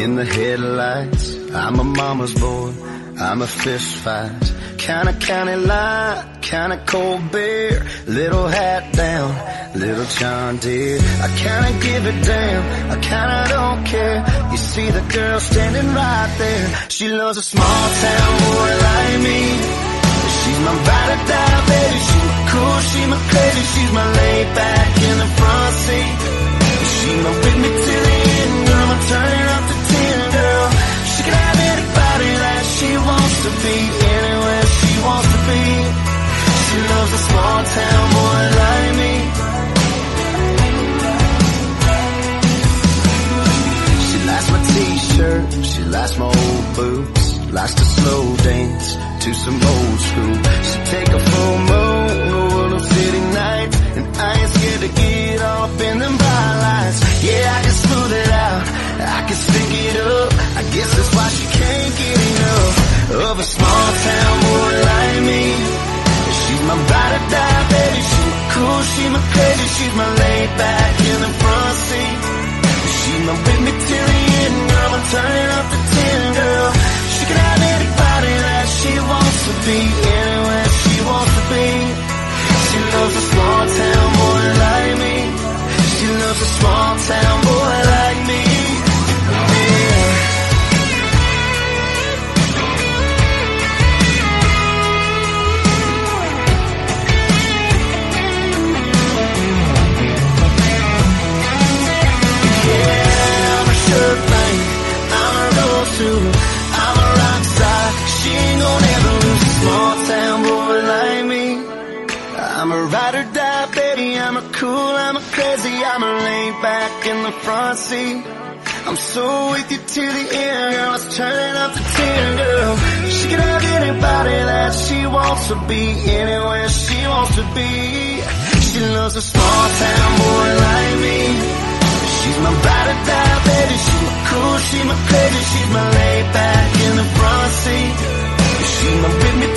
in the headlights. I'm a mama's boy, I'm a fist fight. Kinda county line, kinda cold beer. Little hat down, little John Deere. I kinda give a damn, I kinda don't care. You see the girl standing right there. She loves a small town boy like me. She's my ride or die baby. She's my cool, she's my crazy. She's my laid back in the front seat. She's my with me till the end, girl. I'm turning up the 10, girl. She can have anybody that she wants to be, anywhere she wants to be. She loves a small town boy like me. She likes my t-shirt, she likes my old boots, likes to slow dance to some old school. She take a full moon over the city nights, and I ain't scared to get off in them bright lights. Yeah, I can smooth it out, I can stick it up. I guess that's why she can't get enough of a small town boy like me. She's my ride or die baby. She's my cool, she's my crazy. She's my laid back in the front seat. She's my with me till the end, girl. I'm turning up the 10, girl. She can have anybody that she wants to be, anywhere she wants to be. She loves a small town boy like me. She loves a small town boy like me. I'm a rock star, she ain't gonna ever lose a small town boy like me. I'm a ride or die baby, I'm a cool, I'm a crazy, I'm a laid back in the front seat. I'm so with you to the end, girl. Let's turn it up to 10, girl. She can have anybody that she wants to be, anywhere she wants to be. She loves a small town boy like me. She's my ride or die baby. She's my cool, she's my crazy. She's my laid back in the front seat. She's my with me